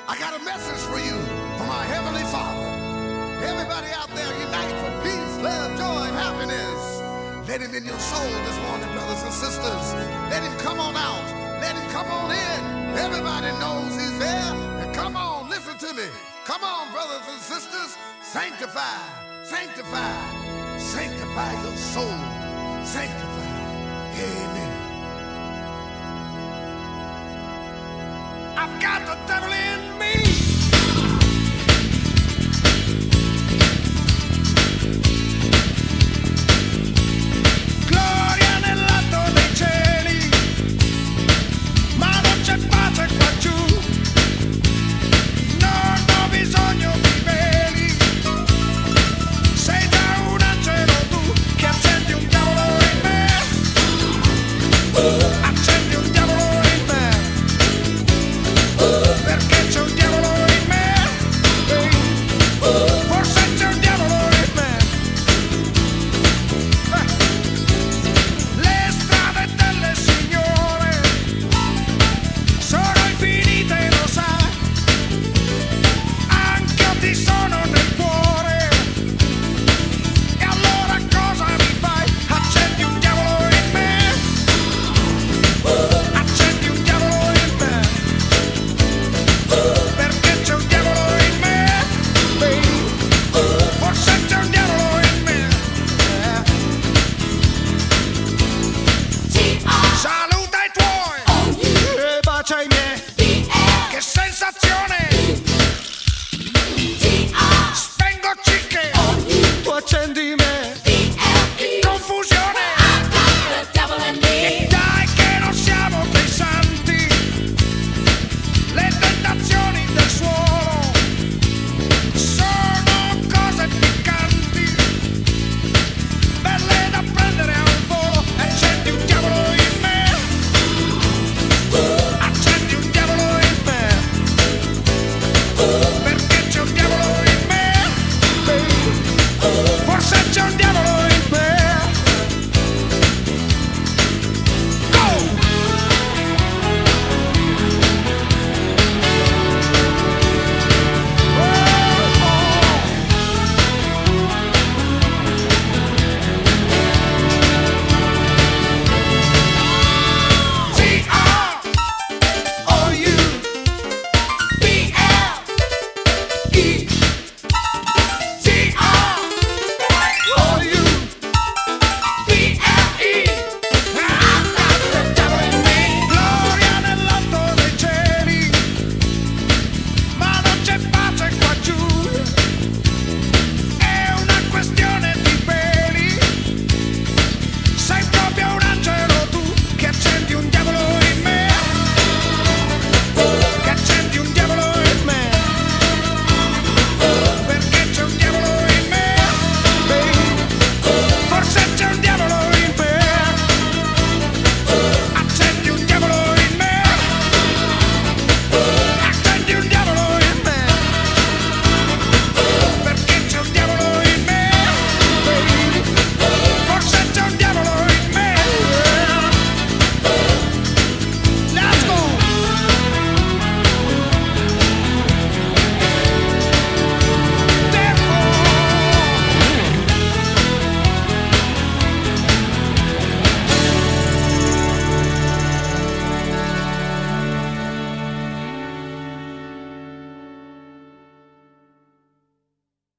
I got a message for you from our Heavenly Father. Everybody out there, unite for peace, love, joy, and happiness. Let him in your soul this morning, brothers and sisters. Let him come on out. Let him come on in. Everybody knows he's there. And come on, listen to me. Come on, brothers and sisters. Sanctify, sanctify, sanctify your soul. Sanctify. Amen. I've got the devil in me. Gloria nell'alto dei cieli, ma non c'è pace qua giù. Non ho bisogno di veli. Sei già un angelo tu che accendi un diavolo in me. Accendi un diavolo in me. Perché c'è un diavolo in me. Forse c'è un diavolo in me. Le strade delle signore sono infinite, lo sai. Anch'io ti sono nel cuore. E allora cosa mi fai? Accendi un diavolo in me. Accendi un diavolo in me. Perché c'è un diavolo in me. Forse c'è un diavolo in me. Saluta i tuoi e bacia i miei.